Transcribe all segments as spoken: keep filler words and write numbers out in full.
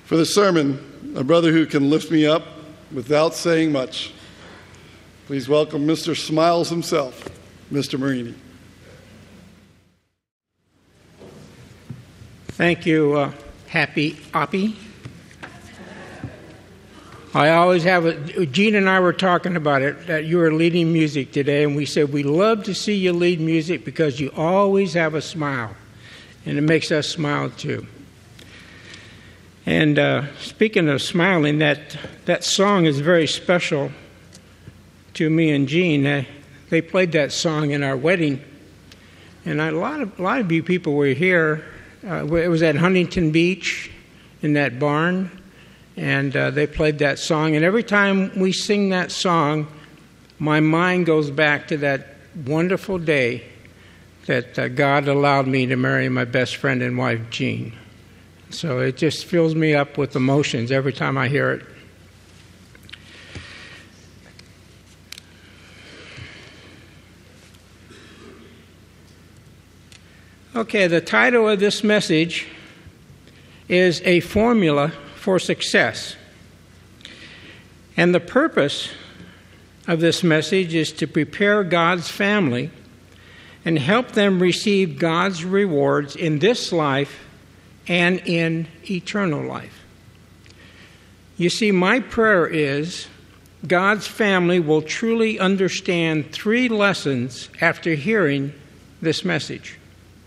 For the sermon, a brother who can lift me up without saying much. Please welcome Mister Smiles himself, Mister Marini. Thank you, uh, Happy Oppie. I always have a, Gene and I were talking about it, that you were leading music today, and we said we love to see you lead music because you always have a smile, and it makes us smile too. And uh, speaking of smiling, that, that song is very special to me and Gene. Uh, they played that song in our wedding, and a lot of, a lot of you people were here. Uh, it was at Huntington Beach in that barn. And uh, they played that song. And every time we sing that song, my mind goes back to that wonderful day that uh, God allowed me to marry my best friend and wife, Jean. So it just fills me up with emotions every time I hear it. Okay, the title of this message is A Formula for Success. And the purpose of this message is to prepare God's family and help them receive God's rewards in this life and in eternal life. You see, my prayer is God's family will truly understand three lessons after hearing this message.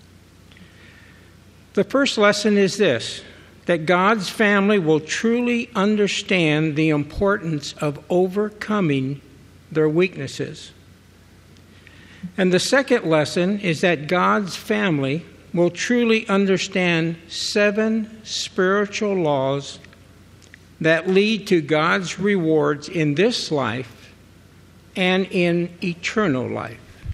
The first lesson is this: that God's family will truly understand the importance of overcoming their weaknesses. And the second lesson is that God's family will truly understand seven spiritual laws that lead to God's rewards in this life and in eternal life.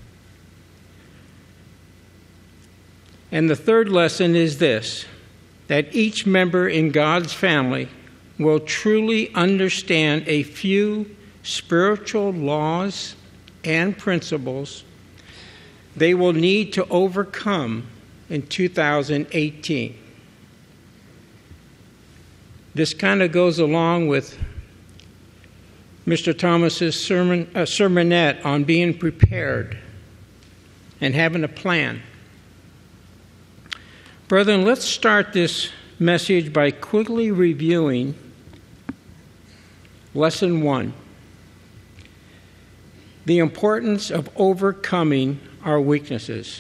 And the third lesson is this: that each member in God's family will truly understand a few spiritual laws and principles they will need to overcome in two thousand eighteen. This kind of goes along with Mister Thomas's sermon, uh, sermonette on being prepared and having a plan. Brethren, let's start this message by quickly reviewing Lesson one: the importance of overcoming our weaknesses.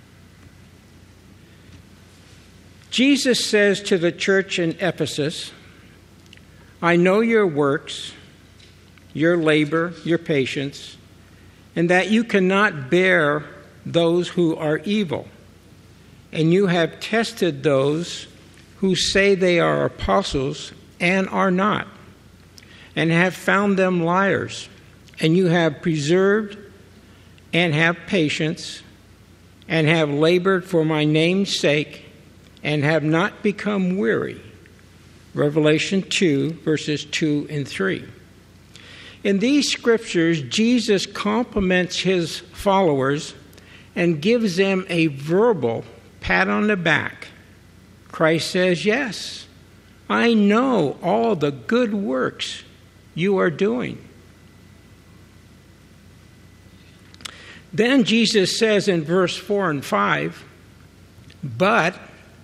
Jesus says to the church in Ephesus, "I know your works, your labor, your patience, and that you cannot bear those who are evil. And you have tested those who say they are apostles and are not, and have found them liars. And you have preserved and have patience, and have labored for my name's sake, and have not become weary." Revelation two, verses two and three. In these scriptures, Jesus compliments his followers and gives them a verbal pat on the back. Christ says, "Yes, I know all the good works you are doing." Then Jesus says in verse four and five, "But,"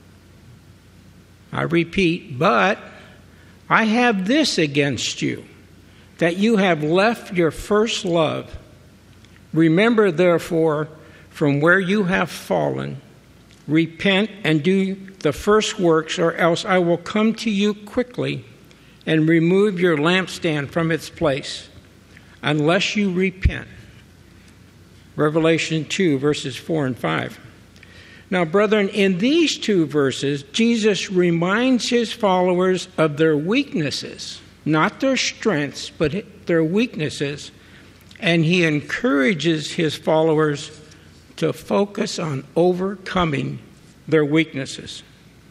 I repeat, "but I have this against you, that you have left your first love. Remember, therefore, from where you have fallen, repent and do the first works, or else I will come to you quickly and remove your lampstand from its place, unless you repent." Revelation two, verses four and five. Now, brethren, in these two verses, Jesus reminds his followers of their weaknesses, not their strengths, but their weaknesses, and he encourages his followers to focus on overcoming their weaknesses.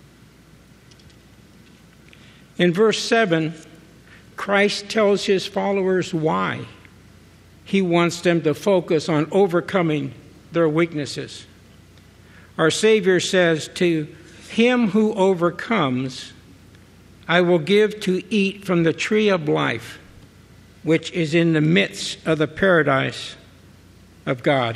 In verse seven, Christ tells his followers why he wants them to focus on overcoming their weaknesses. Our Savior says, "To him who overcomes, I will give to eat from the tree of life, which is in the midst of the paradise of God.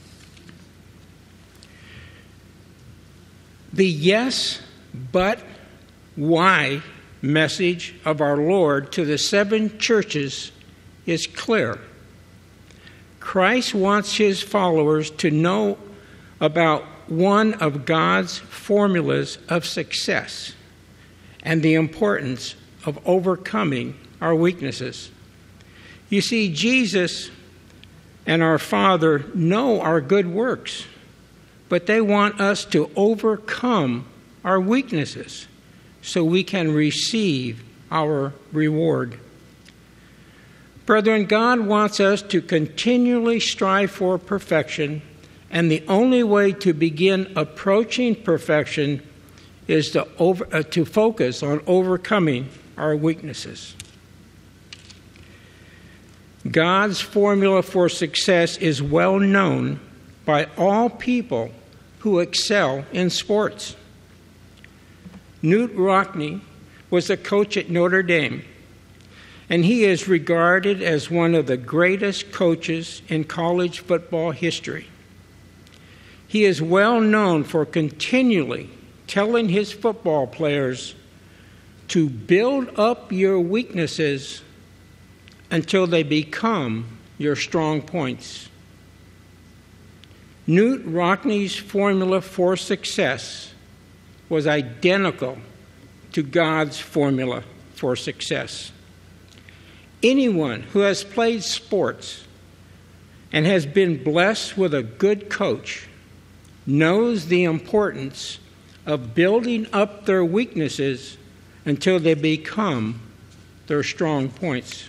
The yes, but, why message of our Lord to the seven churches is clear. Christ wants his followers to know about one of God's formulas of success and the importance of overcoming our weaknesses. You see, Jesus and our Father know our good works, but they want us to overcome our weaknesses so we can receive our reward. Brethren, God wants us to continually strive for perfection, and the only way to begin approaching perfection is to, over, uh, to focus on overcoming our weaknesses. God's formula for success is well known by all people who excel in sports. Knute Rockne was a coach at Notre Dame, and he is regarded as one of the greatest coaches in college football history. He is well known for continually telling his football players to build up your weaknesses until they become your strong points. Knute Rockne's formula for success was identical to God's formula for success. Anyone who has played sports and has been blessed with a good coach knows the importance of building up their weaknesses until they become their strong points.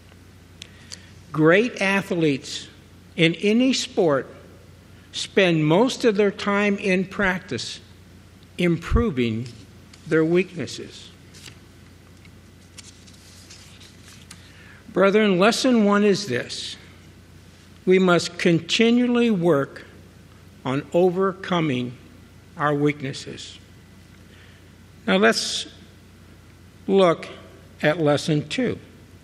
Great athletes in any sport spend most of their time in practice improving their weaknesses. Brethren, lesson one is this: we must continually work on overcoming our weaknesses. Now let's look at lesson two.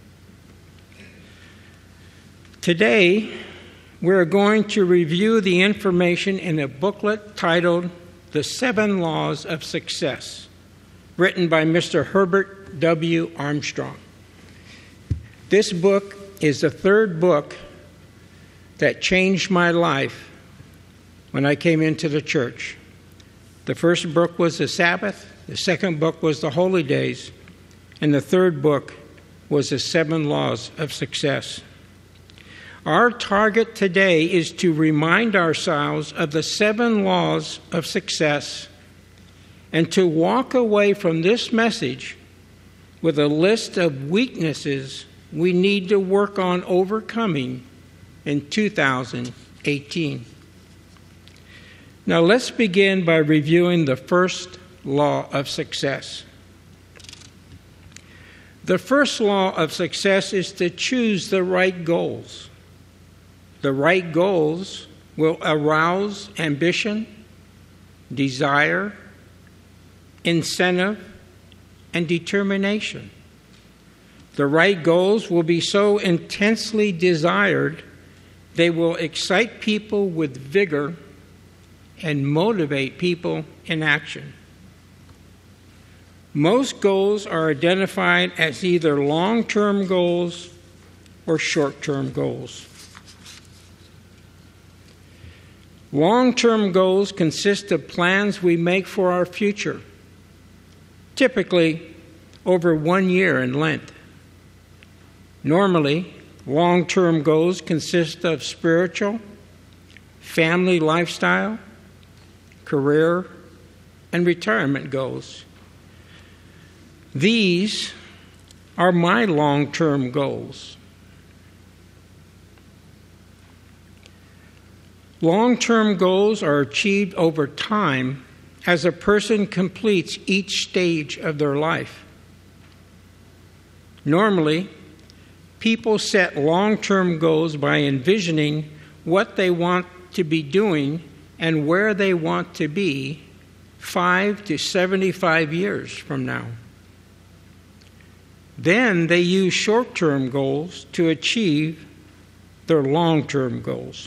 Today, we're going to review the information in a booklet titled The Seven Laws of Success, written by Mister Herbert W. Armstrong. This book is the third book that changed my life when I came into the church. The first book was the Sabbath, the second book was the Holy Days, and the third book was the Seven Laws of Success. Our target today is to remind ourselves of the seven laws of success and to walk away from this message with a list of weaknesses we need to work on overcoming in two thousand eighteen. Now let's begin by reviewing the first law of success. The first law of success is to choose the right goals. The right goals will arouse ambition, desire, incentive, and determination. The right goals will be so intensely desired, they will excite people with vigor and motivate people in action. Most goals are identified as either long-term goals or short-term goals. Long-term goals consist of plans we make for our future, typically over one year in length. Normally, long-term goals consist of spiritual, family lifestyle, career, and retirement goals. These are my long-term goals. Long-term goals are achieved over time as a person completes each stage of their life. Normally, people set long-term goals by envisioning what they want to be doing and where they want to be five to seventy-five years from now. Then they use short-term goals to achieve their long-term goals.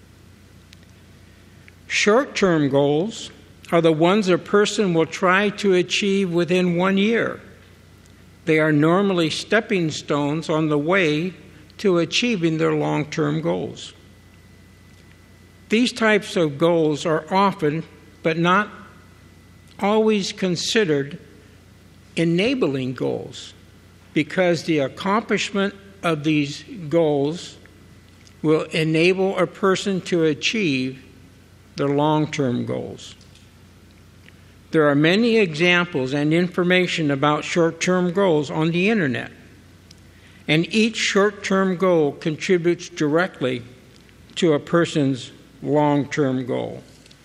Short-term goals are the ones a person will try to achieve within one year. They are normally stepping stones on the way to achieving their long-term goals. These types of goals are often, but not always, considered enabling goals, because the accomplishment of these goals will enable a person to achieve their long-term goals. There are many examples and information about short-term goals on the internet, and each short-term goal contributes directly to a person's long-term goal.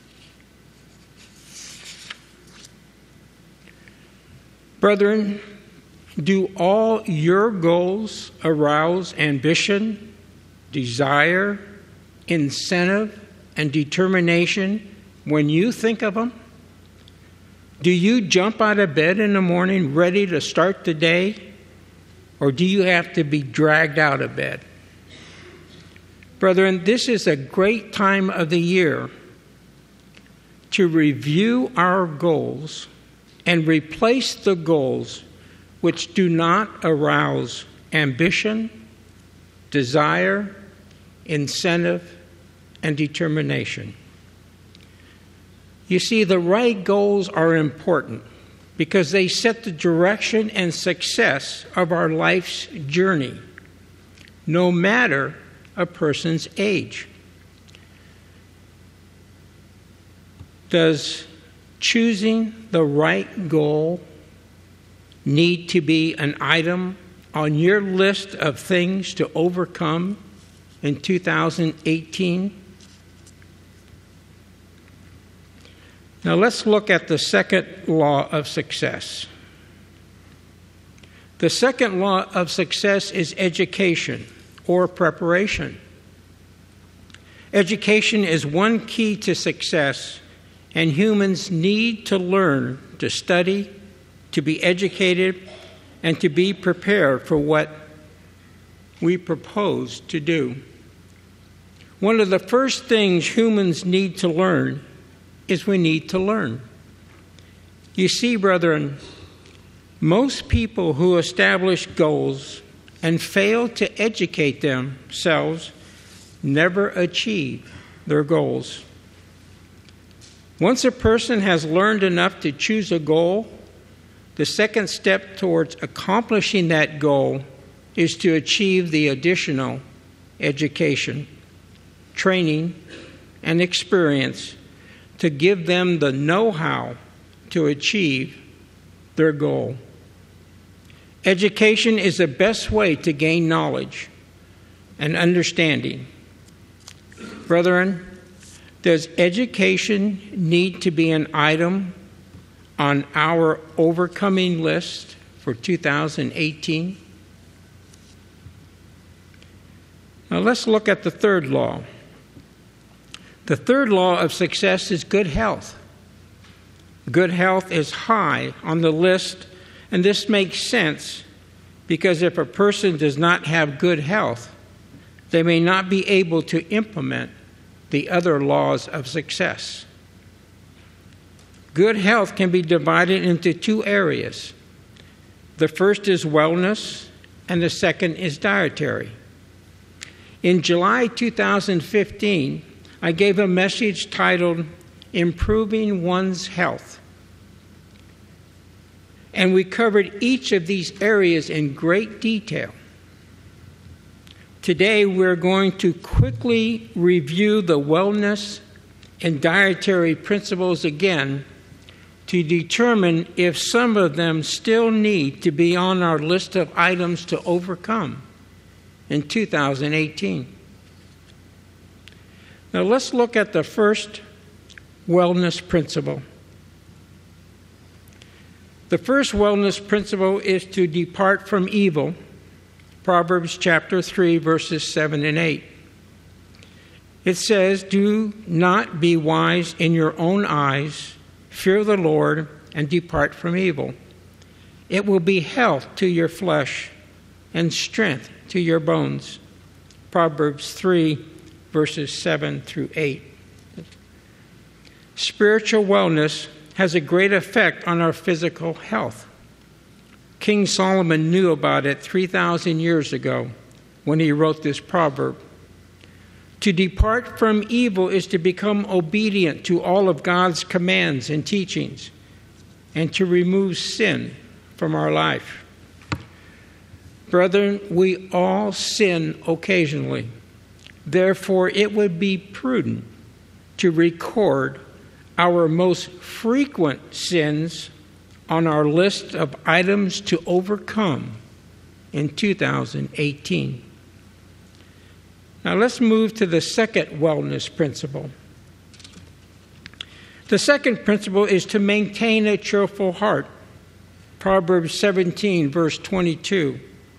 Brethren, do all your goals arouse ambition, desire, incentive, and determination when you think of them? Do you jump out of bed in the morning ready to start the day, or do you have to be dragged out of bed? Brethren, this is a great time of the year to review our goals and replace the goals which do not arouse ambition, desire, incentive, and determination. You see, the right goals are important because they set the direction and success of our life's journey, no matter a person's age. Does choosing the right goal need to be an item on your list of things to overcome in two thousand eighteen? Now let's look at the second law of success. The second law of success is education or preparation. Education is one key to success, and humans need to learn to study, to be educated, and to be prepared for what we propose to do. One of the first things humans need to learn is we need to learn. You see, brethren, most people who establish goals and fail to educate themselves never achieve their goals. Once a person has learned enough to choose a goal, the second step towards accomplishing that goal is to achieve the additional education, training, and experience to give them the know-how to achieve their goal. Education is the best way to gain knowledge and understanding. Brethren, does education need to be an item on our overcoming list for two thousand eighteen? Now let's look at the third law. The third law of success is good health. Good health is high on the list, and this makes sense because if a person does not have good health, they may not be able to implement the other laws of success. Good health can be divided into two areas. The first is wellness, and the second is dietary. In July two thousand fifteen, I gave a message titled, Improving One's Health. And we covered each of these areas in great detail. Today, we're going to quickly review the wellness and dietary principles again to determine if some of them still need to be on our list of items to overcome in two thousand eighteen. Now let's look at the first wellness principle. The first wellness principle is to depart from evil. Proverbs chapter three, verses seven and eight. It says, "Do not be wise in your own eyes. Fear the Lord and depart from evil. It will be health to your flesh and strength to your bones. Proverbs three, verses seven through eight. Spiritual wellness has a great effect on our physical health. King Solomon knew about it three thousand years ago when he wrote this proverb. To depart from evil is to become obedient to all of God's commands and teachings, and to remove sin from our life. Brethren, we all sin occasionally. Therefore, it would be prudent to record our most frequent sins on our list of items to overcome in two thousand eighteen. Now let's move to the second wellness principle. The second principle is to maintain a cheerful heart. Proverbs seventeen, verse twenty-two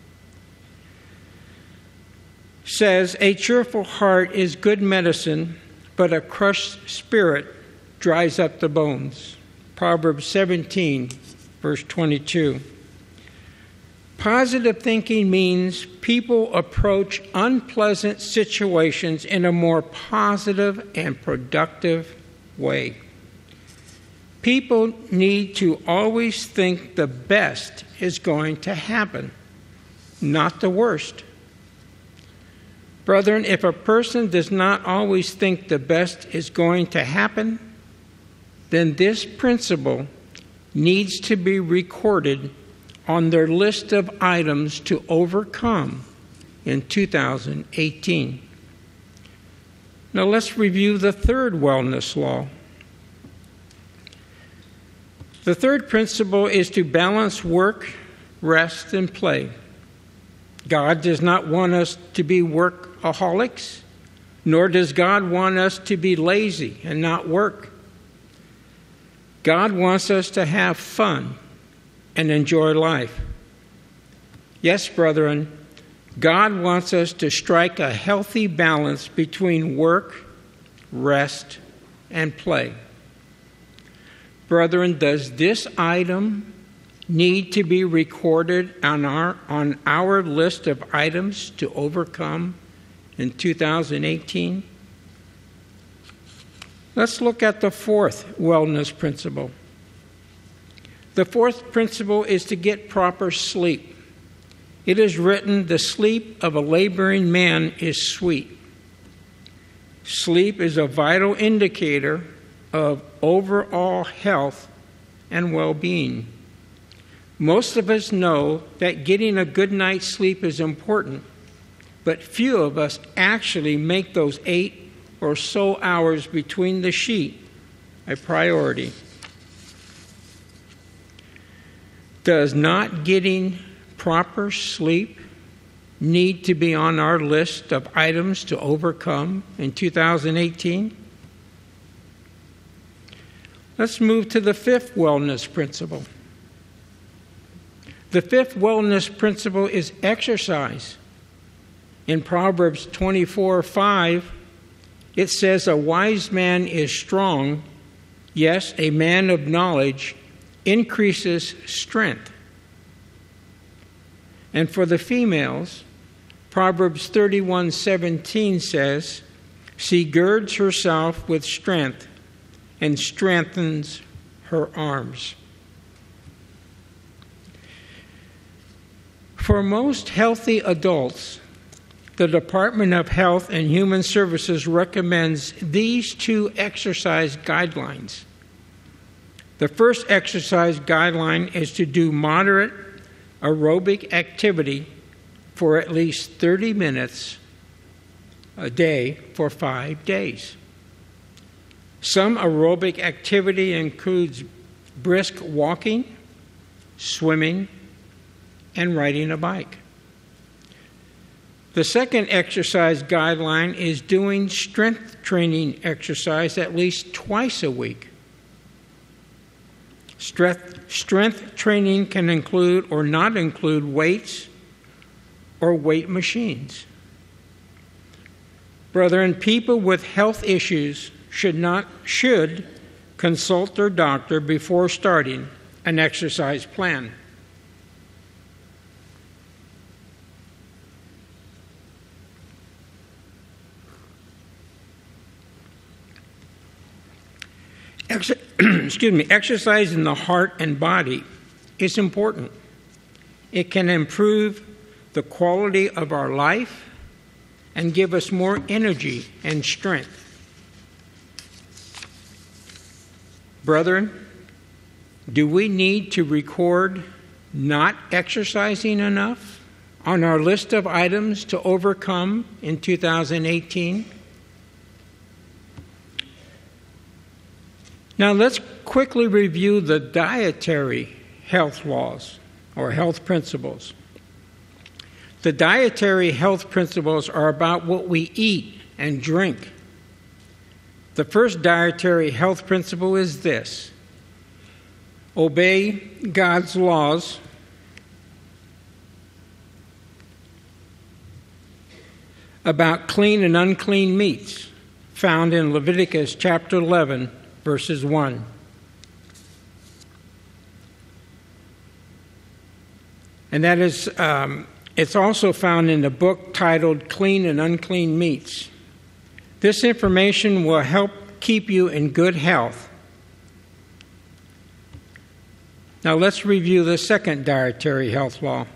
says, "A cheerful heart is good medicine, but a crushed spirit dries up the bones." Proverbs seventeen, verse twenty-two. Positive thinking means people approach unpleasant situations in a more positive and productive way. People need to always think the best is going to happen, not the worst. Brethren, if a person does not always think the best is going to happen, then this principle needs to be recorded on their list of items to overcome in two thousand eighteen. Now let's review the third wellness law. The third principle is to balance work, rest, and play. God does not want us to be workaholics, nor does God want us to be lazy and not work. God wants us to have fun and enjoy life. Yes, brethren, God wants us to strike a healthy balance between work, rest, and play. Brethren, does this item need to be recorded on our, on our list of items to overcome in two thousand eighteen? Let's look at the fourth wellness principle. The fourth principle is to get proper sleep. It is written, "The sleep of a laboring man is sweet." Sleep is a vital indicator of overall health and well-being. Most of us know that getting a good night's sleep is important, but few of us actually make those eight or so hours between the sheet a priority. Does not getting proper sleep need to be on our list of items to overcome in two thousand eighteen? Let's move to the fifth wellness principle. The fifth wellness principle is exercise. In Proverbs twenty-four five, it says, "A wise man is strong, yes, a man of knowledge increases strength." And for the females, Proverbs thirty-one seventeen says, "She girds herself with strength and strengthens her arms." For most healthy adults, the Department of Health and Human Services recommends these two exercise guidelines. The first exercise guideline is to do moderate aerobic activity for at least thirty minutes a day for five days. Some aerobic activity includes brisk walking, swimming, and riding a bike. The second exercise guideline is doing strength training exercise at least twice a week. Strength, strength training can include or not include weights or weight machines. Brethren, people with health issues should not should consult their doctor before starting an exercise plan. excuse me, exercise in the heart and body is important. It can improve the quality of our life and give us more energy and strength. Brethren, do we need to record not exercising enough on our list of items to overcome in two thousand eighteen? Now let's quickly review the dietary health laws or health principles. The dietary health principles are about what we eat and drink. The first dietary health principle is this: obey God's laws about clean and unclean meats, found in Leviticus chapter eleven, verses one. And that is, um, it's also found in the book titled Clean and Unclean Meats. This information will help keep you in good health. Now let's review the second dietary health law.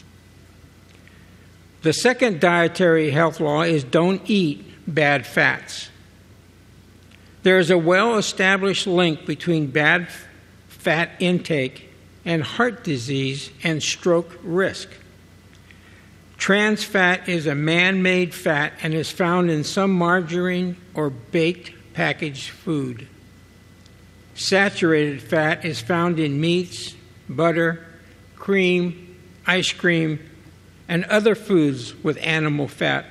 The second dietary health law is don't eat bad fats. There is a well-established link between bad fat intake and heart disease and stroke risk. Trans fat is a man-made fat and is found in some margarine or baked packaged food. Saturated fat is found in meats, butter, cream, ice cream, and other foods with animal fat.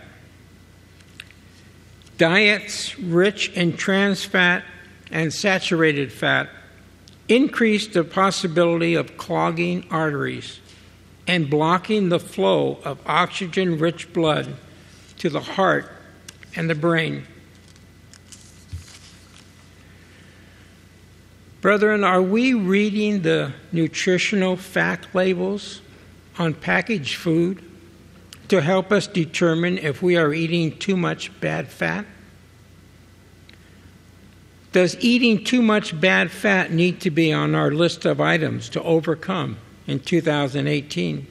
Diets rich in trans fat and saturated fat increase the possibility of clogging arteries and blocking the flow of oxygen-rich blood to the heart and the brain. Brethren, are we reading the nutritional fact labels on packaged food to help us determine if we are eating too much bad fat? Does eating too much bad fat need to be on our list of items to overcome in two thousand eighteen?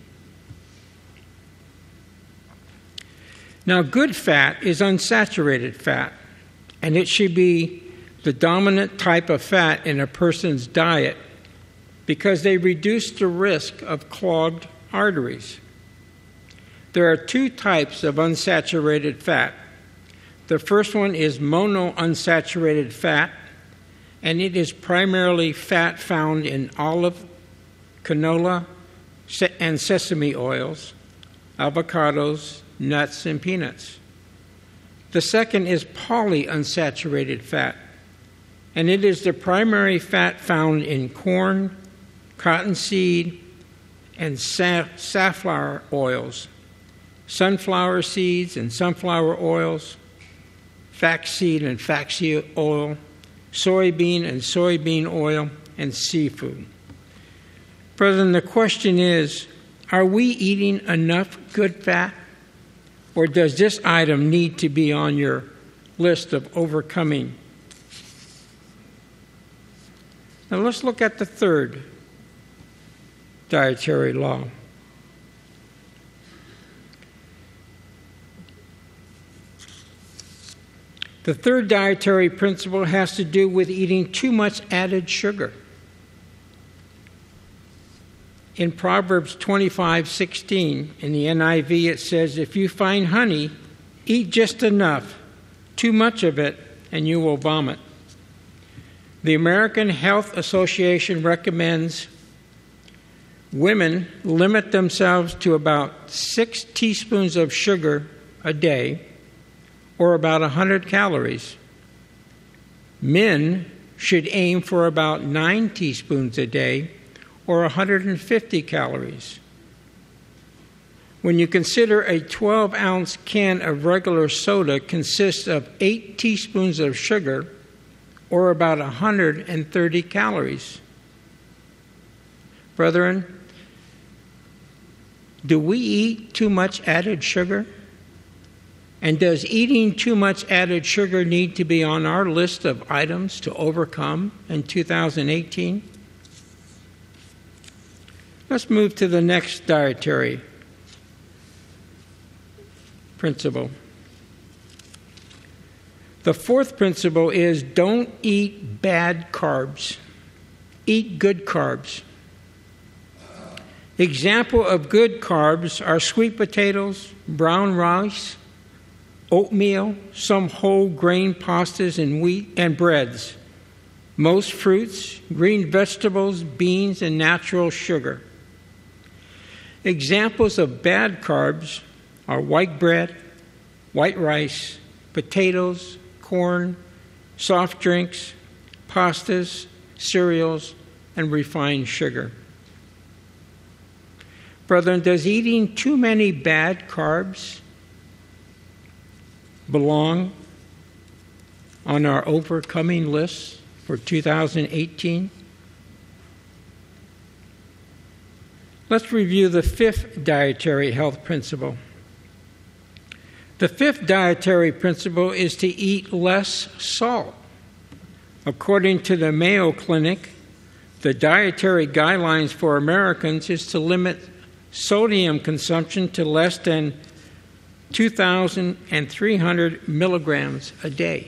Now, good fat is unsaturated fat, and it should be the dominant type of fat in a person's diet because they reduce the risk of clogged arteries. There are two types of unsaturated fat. The first one is monounsaturated fat, and it is primarily fat found in olive, canola, and sesame oils, avocados, nuts, and peanuts. The second is polyunsaturated fat, and it is the primary fat found in corn, cottonseed, and safflower oils, sunflower seeds and sunflower oils, flaxseed and flaxseed oil, soybean and soybean oil, and seafood. Brethren, the question is, are we eating enough good fat, or does this item need to be on your list of overcoming? Now let's look at the third dietary law. The third dietary principle has to do with eating too much added sugar. In Proverbs twenty-five sixteen, in the N I V, it says, if you find honey, eat just enough, too much of it, and you will vomit. The American Health Association recommends women limit themselves to about six teaspoons of sugar a day, or about one hundred calories. Men should aim for about nine teaspoons a day, or one hundred fifty calories. When you consider a twelve-ounce can of regular soda consists of eight teaspoons of sugar, or about one hundred thirty calories. Brethren, do we eat too much added sugar? And does eating too much added sugar need to be on our list of items to overcome in two thousand eighteen? Let's move to the next dietary principle. The fourth principle is don't eat bad carbs. Eat good carbs. Example of good carbs are sweet potatoes, brown rice, oatmeal, some whole grain pastas and wheat and breads, most fruits, green vegetables, beans, and natural sugar. Examples of bad carbs are white bread, white rice, potatoes, corn, soft drinks, pastas, cereals, and refined sugar. Brethren, does eating too many bad carbs belong on our overcoming list for two thousand eighteen? Let's review the fifth dietary health principle. The fifth dietary principle is to eat less salt. According to the Mayo Clinic, the dietary guidelines for Americans is to limit sodium consumption to less than two thousand three hundred milligrams a day.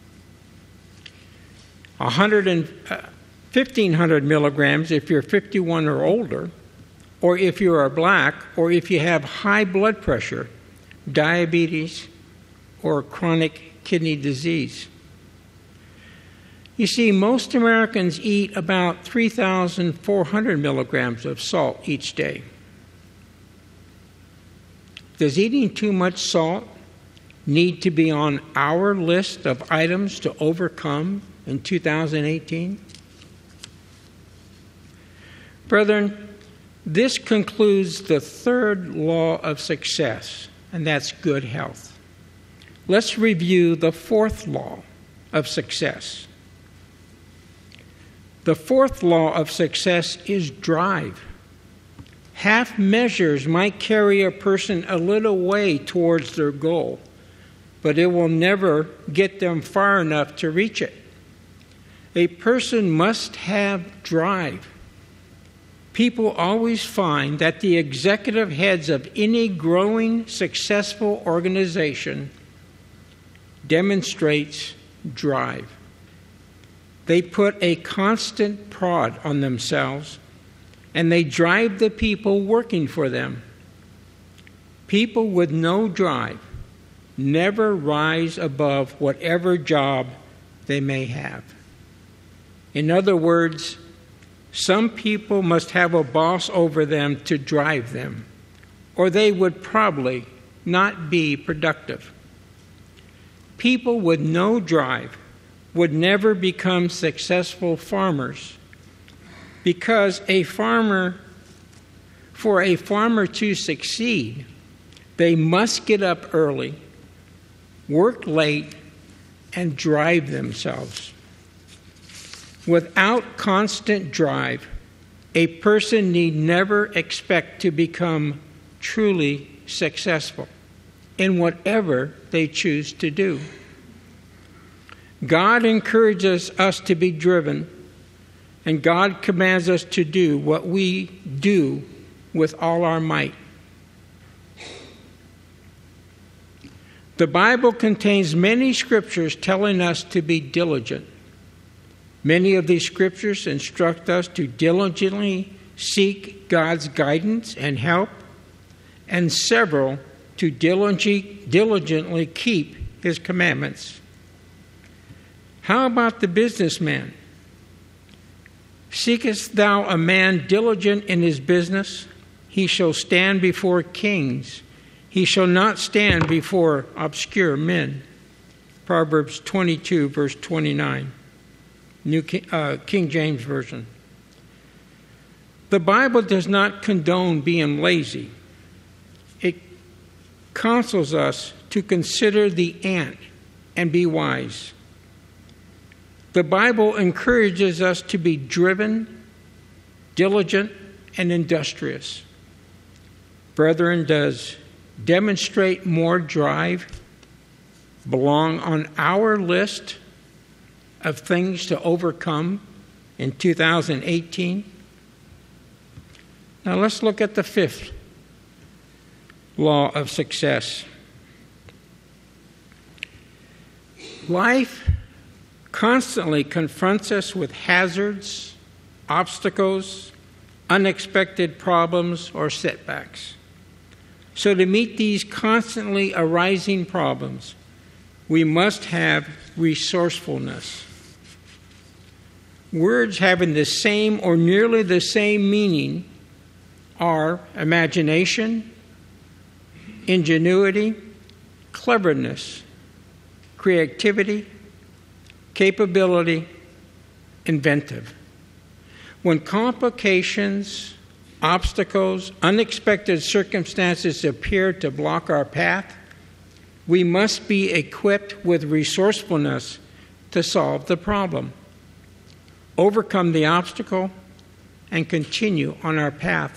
fifteen hundred milligrams if you're fifty-one or older, or if you are black, or if you have high blood pressure, diabetes, or chronic kidney disease. You see, most Americans eat about three thousand four hundred milligrams of salt each day. Does eating too much salt need to be on our list of items to overcome in two thousand eighteen? Brethren, this concludes the third law of success, and that's good health. Let's review the fourth law of success. The fourth law of success is drive. Half measures might carry a person a little way towards their goal, but it will never get them far enough to reach it. A person must have drive. People always find that the executive heads of any growing, successful organization demonstrates drive. They put a constant prod on themselves, and they drive the people working for them. People with no drive never rise above whatever job they may have. In other words, some people must have a boss over them to drive them, or they would probably not be productive. People with no drive would never become successful farmers, because a farmer, for a farmer to succeed, they must get up early, work late, and drive themselves. Without constant drive, a person need never expect to become truly successful in whatever they choose to do. God encourages us to be driven, and God commands us to do what we do with all our might. The Bible contains many scriptures telling us to be diligent. Many of these scriptures instruct us to diligently seek God's guidance and help, and several to diligently keep His commandments. How about the businessman? Seekest thou a man diligent in his business? He shall stand before kings. He shall not stand before obscure men. Proverbs twenty-two, verse twenty-nine. New King, uh, King James Version. The Bible does not condone being lazy. It counsels us to consider the ant and be wise. The Bible encourages us to be driven, diligent, and industrious. Brethren, does demonstrate more drive belong on our list of things to overcome in two thousand eighteen? Now let's look at the fifth law of success. Life constantly confronts us with hazards, obstacles, unexpected problems, or setbacks. So to meet these constantly arising problems, we must have resourcefulness. Words having the same or nearly the same meaning are imagination, ingenuity, cleverness, creativity, capability, inventive. When complications, obstacles, unexpected circumstances appear to block our path, we must be equipped with resourcefulness to solve the problem, overcome the obstacle, and continue on our path.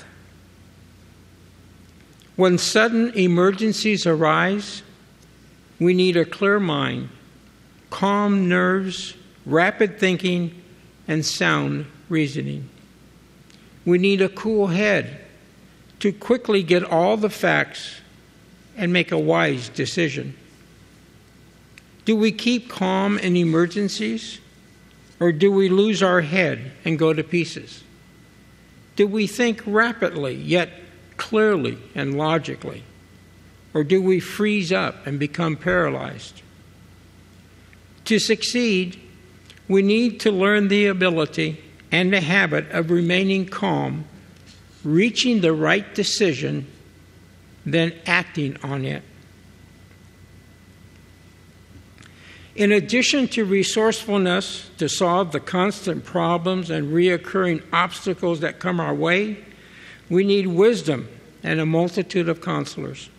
When sudden emergencies arise, we need a clear mind, calm nerves, rapid thinking, and sound reasoning. We need a cool head to quickly get all the facts and make a wise decision. Do we keep calm in emergencies, or do we lose our head and go to pieces? Do we think rapidly yet clearly and logically, or do we freeze up and become paralyzed? To succeed, we need to learn the ability and the habit of remaining calm, reaching the right decision, then acting on it. In addition to resourcefulness to solve the constant problems and reoccurring obstacles that come our way, we need wisdom and a multitude of counselors.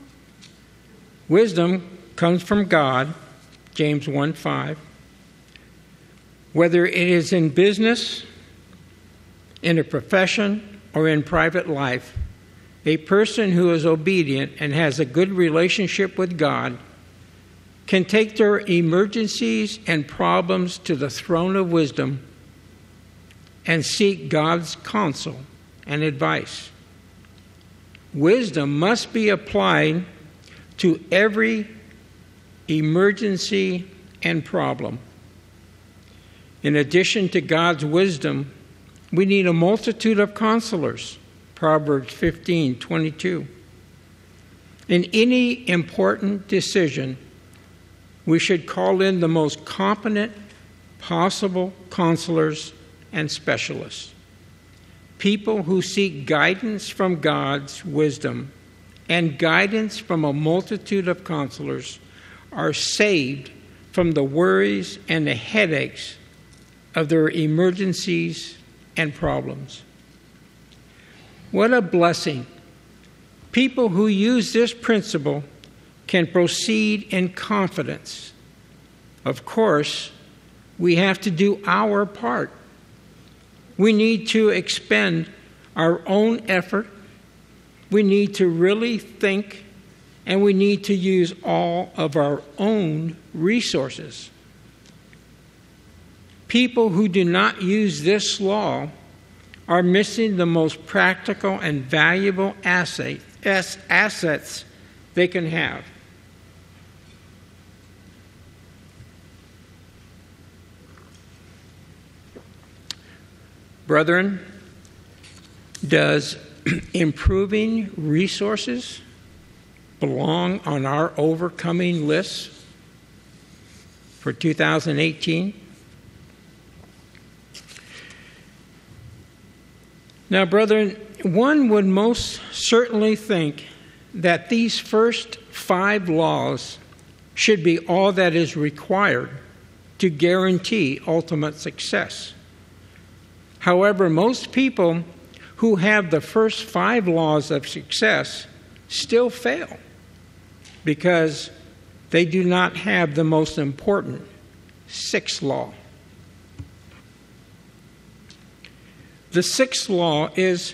Wisdom comes from God, James one five. Whether it is in business, in a profession, or in private life, a person who is obedient and has a good relationship with God can take their emergencies and problems to the throne of wisdom and seek God's counsel and advice. Wisdom must be applied to every emergency and problem. In addition to God's wisdom, we need a multitude of counselors, Proverbs fifteen twenty-two. In any important decision, we should call in the most competent possible counselors and specialists, people who seek guidance from God's wisdom and guidance from a multitude of counselors are saved from the worries and the headaches of their emergencies and problems. What a blessing. People who use this principle can proceed in confidence. Of course, we have to do our part. We need to expend our own effort. We need to really think, and we need to use all of our own resources. People who do not use this law are missing the most practical and valuable asset, assets they can have. Brethren, does improving resources belong on our overcoming list for two thousand eighteen? Now, brethren, one would most certainly think that these first five laws should be all that is required to guarantee ultimate success. However, most people who have the first five laws of success still fail because they do not have the most important sixth law. The sixth law is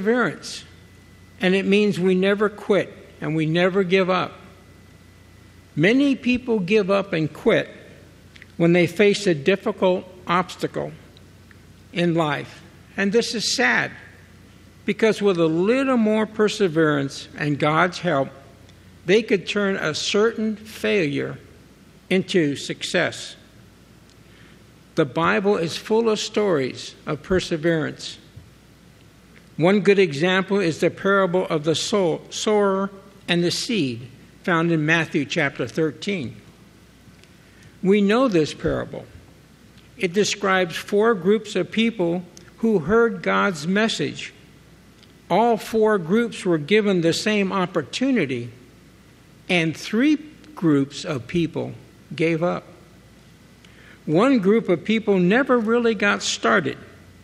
perseverance, and it means we never quit and we never give up. Many people give up and quit when they face a difficult obstacle in life. And this is sad, because with a little more perseverance and God's help, they could turn a certain failure into success. The Bible is full of stories of perseverance. One good example is the parable of the sower and the seed, found in Matthew chapter thirteen. We know this parable. It describes four groups of people who heard God's message. All four groups were given the same opportunity, and three groups of people gave up. One group of people never really got started.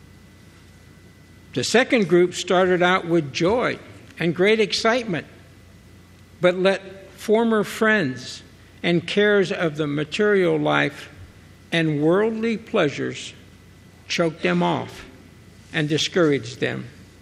The second group started out with joy and great excitement, but let former friends and cares of the material life and worldly pleasures choke them off and discourage them.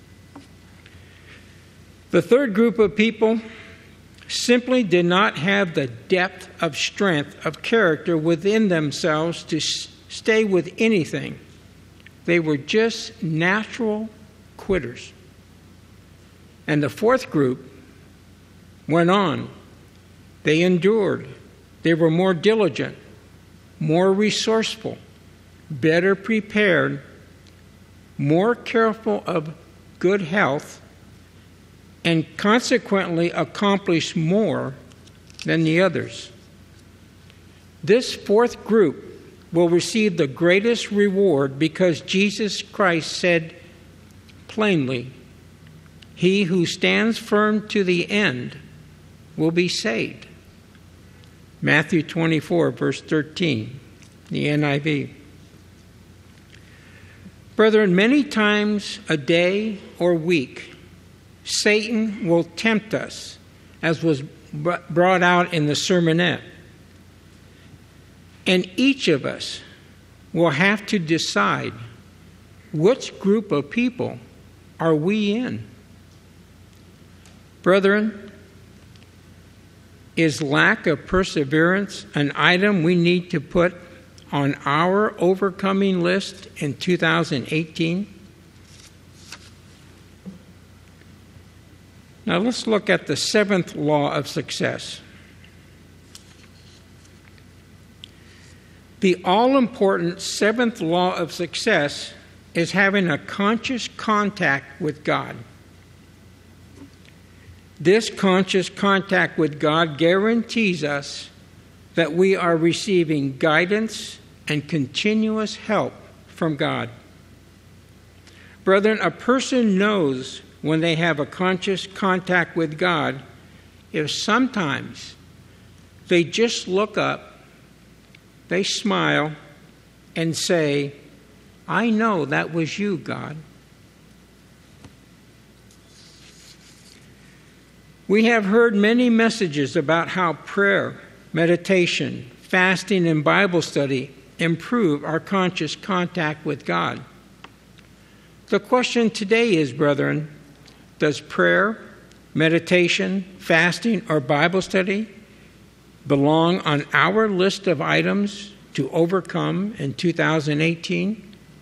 The third group of people simply did not have the depth of strength of character within themselves to s- stay with anything. They were just natural quitters. And the fourth group went on. They endured. They were more diligent, more resourceful, better prepared, more careful of good health, and consequently accomplished more than the others. This fourth group will receive the greatest reward because Jesus Christ said plainly, "He who stands firm to the end will be saved." Matthew twenty-four, verse thirteen, the N I V. Brethren, many times a day or week, Satan will tempt us, as was brought out in the sermonette. And each of us will have to decide which group of people are we in. Brethren, is lack of perseverance an item we need to put on our overcoming list in two thousand eighteen? Now let's look at the seventh law of success. The all-important seventh law of success is having a conscious contact with God. This conscious contact with God guarantees us that we are receiving guidance and continuous help from God. Brethren, a person knows when they have a conscious contact with God if sometimes they just look up, they smile, and say, "I know that was you, God." We have heard many messages about how prayer, meditation, fasting, and Bible study improve our conscious contact with God. The question today is, brethren, does prayer, meditation, fasting, or Bible study belong on our list of items to overcome in two thousand eighteen?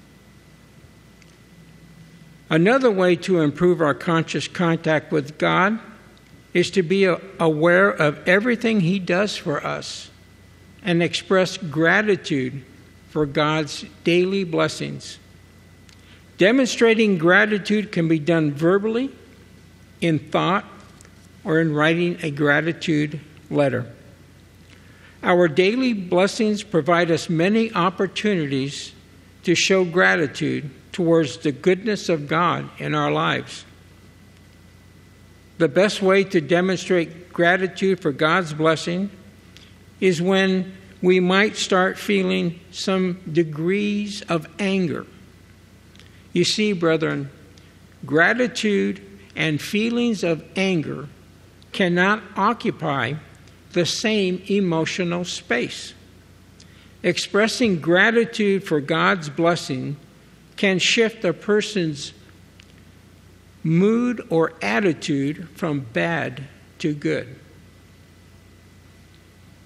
Another way to improve our conscious contact with God is to be aware of everything He does for us and express gratitude for God's daily blessings. Demonstrating gratitude can be done verbally, in thought, or in writing a gratitude letter. Our daily blessings provide us many opportunities to show gratitude towards the goodness of God in our lives. The best way to demonstrate gratitude for God's blessing is when we might start feeling some degrees of anger. You see, brethren, gratitude and feelings of anger cannot occupy the same emotional space. Expressing gratitude for God's blessing can shift a person's mood or attitude from bad to good.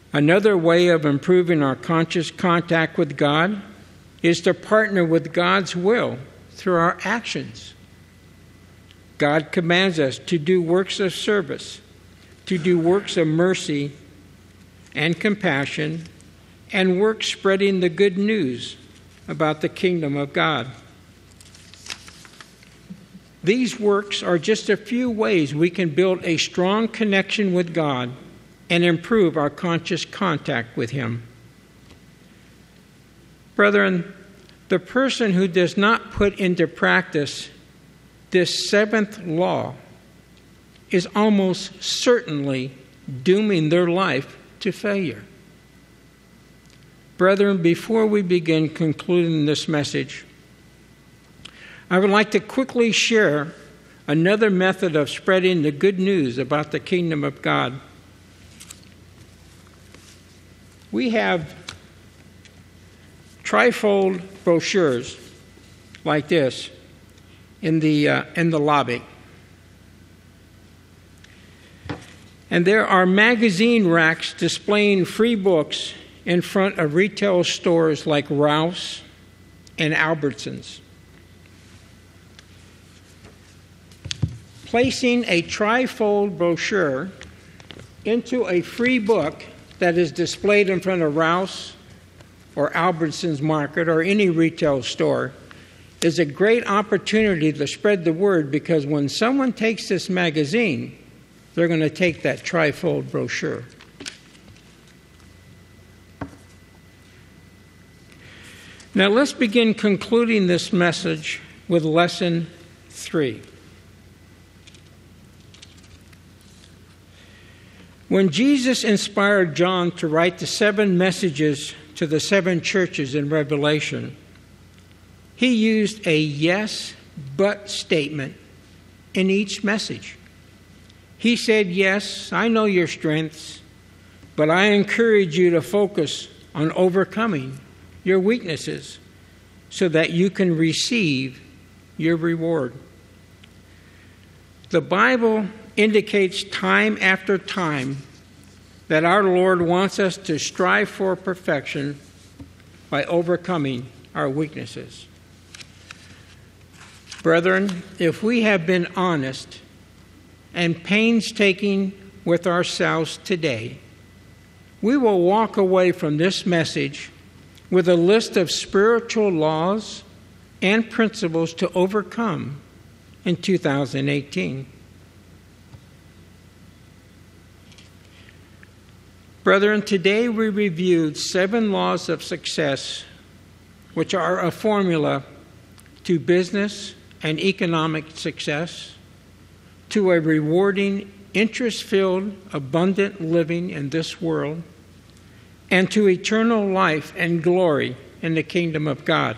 Another way of improving our conscious contact with God is to partner with God's will through our actions. God commands us to do works of service, to do works of mercy and compassion, and work spreading the good news about the kingdom of God. These works are just a few ways we can build a strong connection with God and improve our conscious contact with Him. Brethren, the person who does not put into practice this seventh law is almost certainly dooming their life to failure. Brethren, before we begin concluding this message, I would like to quickly share another method of spreading the good news about the kingdom of God. We have trifold brochures like this in the uh, in the lobby. And there are magazine racks displaying free books in front of retail stores like Rouse and Albertsons. Placing a trifold brochure into a free book that is displayed in front of Rouse or Albertsons Market or any retail store is a great opportunity to spread the word, because when someone takes this magazine, they're going to take that trifold brochure. Now let's begin concluding this message with lesson three. When Jesus inspired John to write the seven messages to the seven churches in Revelation, he used a yes, but statement in each message. He said, yes, I know your strengths, but I encourage you to focus on overcoming your weaknesses so that you can receive your reward. The Bible indicates time after time that our Lord wants us to strive for perfection by overcoming our weaknesses. Brethren, if we have been honest and painstaking with ourselves today, we will walk away from this message with a list of spiritual laws and principles to overcome in two thousand eighteen. Brethren, today we reviewed seven laws of success, which are a formula to business and economic success, to a rewarding, interest-filled, abundant living in this world, and to eternal life and glory in the kingdom of God.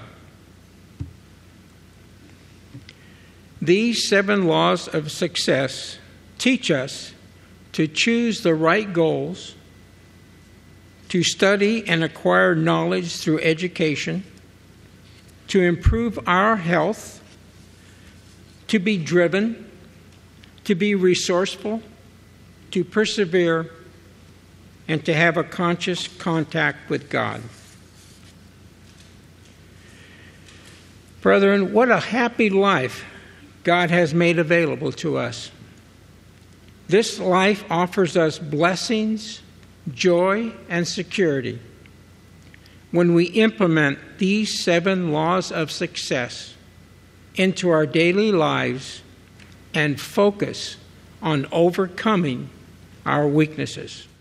These seven laws of success teach us to choose the right goals, to study and acquire knowledge through education, to improve our health, to be driven, to be resourceful, to persevere, and to have a conscious contact with God. Brethren, what a happy life God has made available to us. This life offers us blessings, joy, and security when we implement these seven laws of success into our daily lives and focus on overcoming our weaknesses.